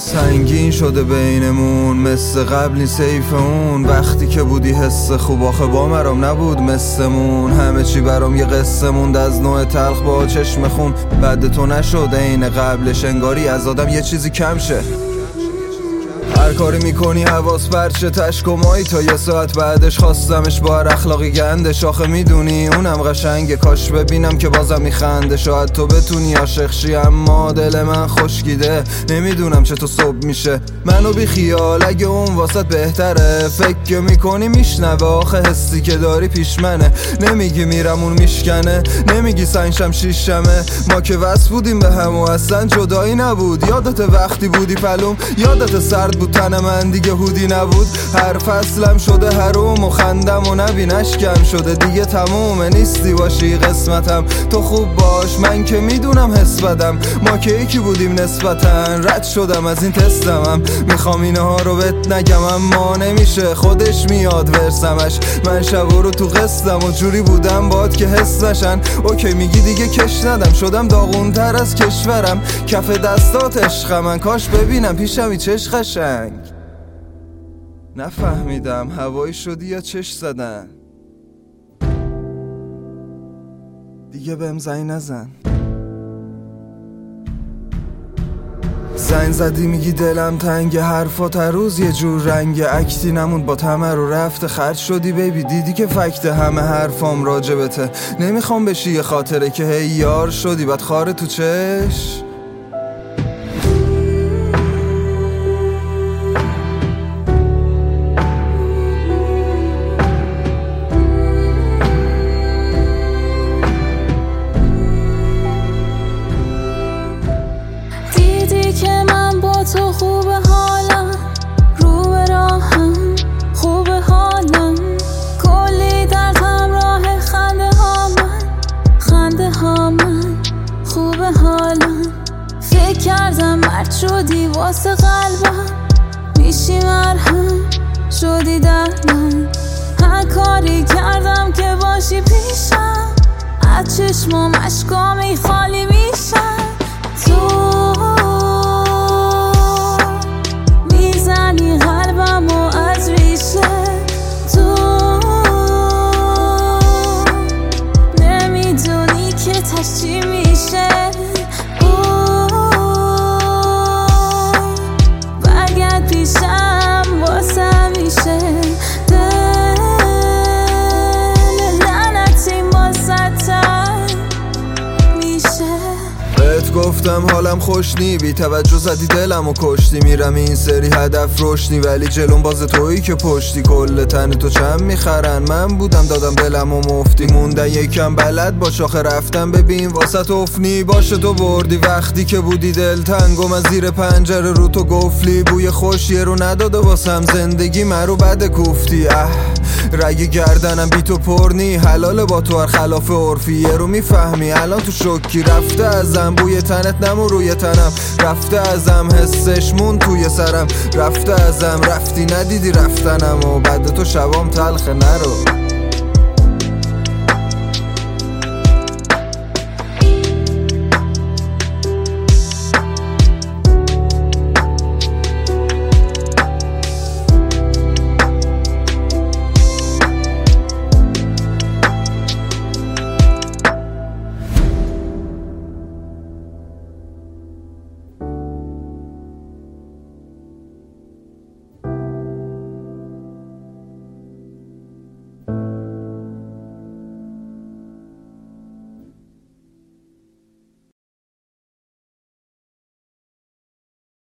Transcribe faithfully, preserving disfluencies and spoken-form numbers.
سنگین شده بینمون مثل قبلی سیف اون وقتی که بودی حس خوب آخه با مرام نبود مثلمون همه چی برام یه قصه موند از نوع تلخ با چشم خون بعد تو نشد این قبلش انگاری از آدم یه چیزی کم شه هر کاری میکنی حواس پرچه تشکمایی تا یه ساعت بعدش خواستمش با هر اخلاقی گندش آخه میدونی اونم قشنگه کاش ببینم که بازم میخنده شاید تو بتونی عاشق شی اما دل من خشکیده نمیدونم چطور صبح میشه منو بی خیال اگه اون واسط بهتره فکر میکنی میشنوه آخه حسی که داری پیش منه نمیگی میرم اون میشکنه نمیگی سنگشم شیشمه ما که وصل بودیم به هم و اصلا جدایی نبود یادت وقتی بودی پلوم یادت سرد بود تن من دیگه هودی نبود هر فصلم شده حروم و خندم و نبی نشکم شده دیگه تمومه نیستی باشی قسمتم تو خوب باش من که میدونم حس بدم ما که یکی بودیم نسبتا رد شدم از این تستمم میخوام اینه ها رو بهت نگم اما نمیشه خودش میاد ورسمش من شبا رو تو قصدم و جوری بودم باد که حس نشن اوکی میگی دیگه کش ندم شدم داغون تر از کشورم کف دستات عشق من کاش ببینم پیشمی چش قشنگ نفهمیدم هوایی شدی یا چش زدن دیگه بهم زنگ نزن زنگ زدی میگی دلم تنگ حرفات هر روز یه جور رنگ اکتی نموند با تمر رو رفته خرج شدی بیبی دیدی که فکت همه حرفام راجبته نمیخوام بشی یه خاطره که هی یار شدی بعد خاره تو چش تو خوب حالم رو به راهم خوب حالم کلی درد همراه خنده ها من خنده ها من خوب حالم فکر کردم مرد شدی واسه قلبم میشی مرهم شدی در من هر کاری کردم که باشی پیشم از چشمام اشکامی خالی میشم تو میزنی قلبم و از ریشه تو نمیدونی که تش چی میشه برگرد پیشم واسه میشه دل لعنتی واسه میشه بهت گفتم حالم خوش نی بی توجه زدی دلم و کشتی میرم این سری هدف روشنی ولی جلوم باز تویی که پشتی کل تن تو چند میخرن من بودم دادم دلم و مفتی موندن یکم بلد باش آخه رفتم ببین واسه توفنی باشه تو بردی وقتی که بودی دل تنگم از زیر پنجره رو تو گفلی بوی خوشیه رو نداده واسم زندگی مرو بد کوفتی اه رگ گردنم بی تو پرنی حلاله با تو هر خلاف عرفی یه رو میفهمی الان تو شوکی رفته ازم بوی تنت نمون روی تنم رفته ازم حسش مون توی سرم رفته ازم رفتی ندیدی رفتنم و بعد تو شبام تلخه نرو